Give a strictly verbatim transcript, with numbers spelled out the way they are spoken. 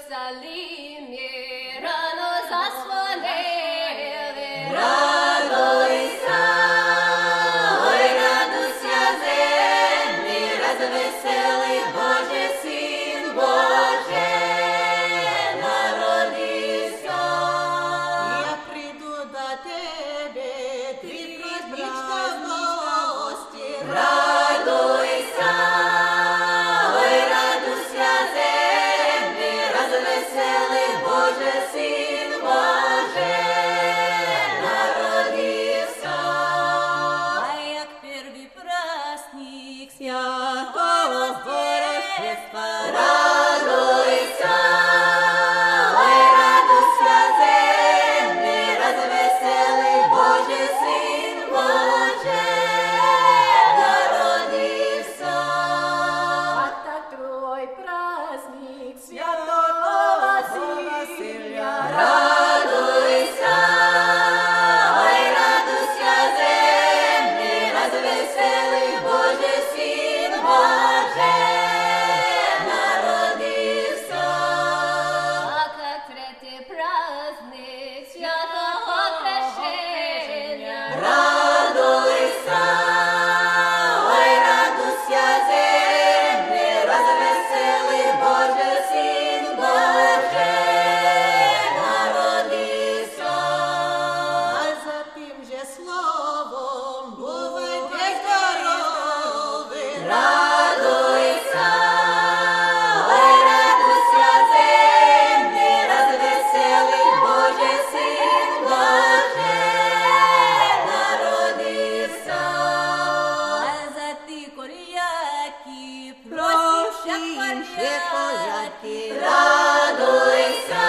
Єрусалимі рано зазвонили. Радуйся, ой, радуйся, землі, розвеселий Боже, Син Божий народився. Я прийду до тебе, ти праздничка в гості. Радуйся, ой, радуйся, землі, розвеселий Боже, Син Божий народився. А як первый праздник святого Рождества, Радуйся, ой, радуйся, землі, розвеселий Боже, Син Божий народився. А так твой праздник святого Василия. Радуйся, ой, радуйся, землі, розвеселий Боже, Син Божий народився. А как третий праздник святого крещения. Радуйся, ой, радуйся, землі, розвеселий Боже, Син Божий народився. а за тим же словом бувайте здорові. Радуйся, ой, радуйся, землі, розвеселий Боже, Син Божий народився. А за ти коряки, просім ще коряки. Радуйся,